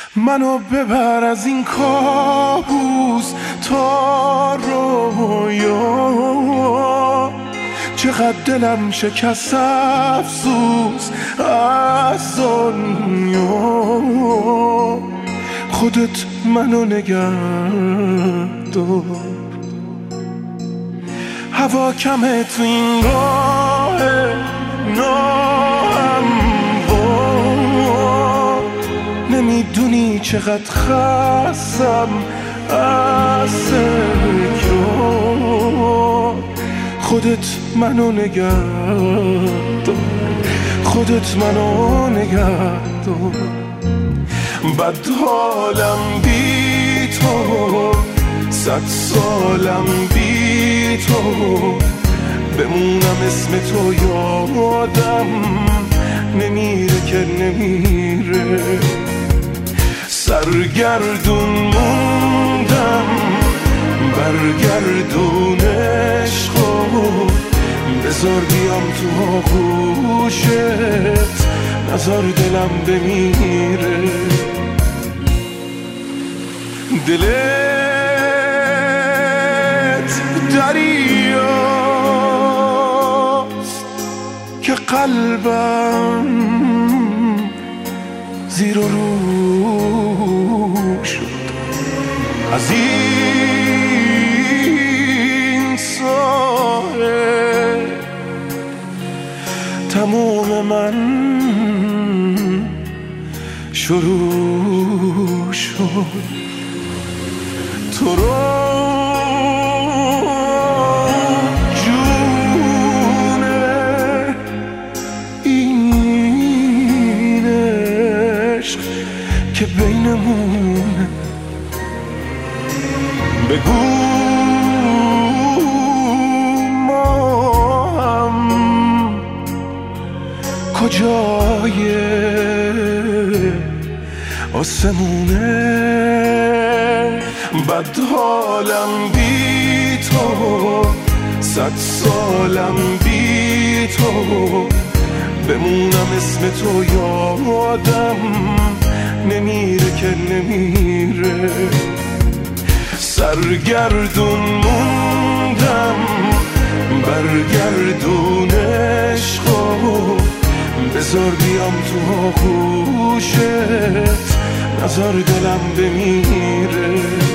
منو ببر از این کابوس تا رویا، چقدر دلم شکست افسوس از دنیا. خودت منو نگه دار، هوا کمه تو این راه ناهموار. نمیدونی چقدر خستم از تکرار. خودت منو نگه دار، خودت منو نگه دار. بد حالم بی تو، 100 سالم بی تو، بمونم اسم تو یادم نمیره که نمیره. سرگردون موندم برگردون عشقو، بذار بیام تو آغوشت، نذار دلم بمیره. دلت دریاست که قلبم زیر و رو شد. از این ساحل تموم من شروع شد. تو رو جونه این عشق که بینمونه، بگو ما هم کجای آسمونه. بد حالم بی تو، 100 سالم بی تو، بمونم اسم تو یادم نمیره که نمیره. سرگردون موندم برگردون عشقو، بذار بیام تو آغوشت، نذار دلم بمیره.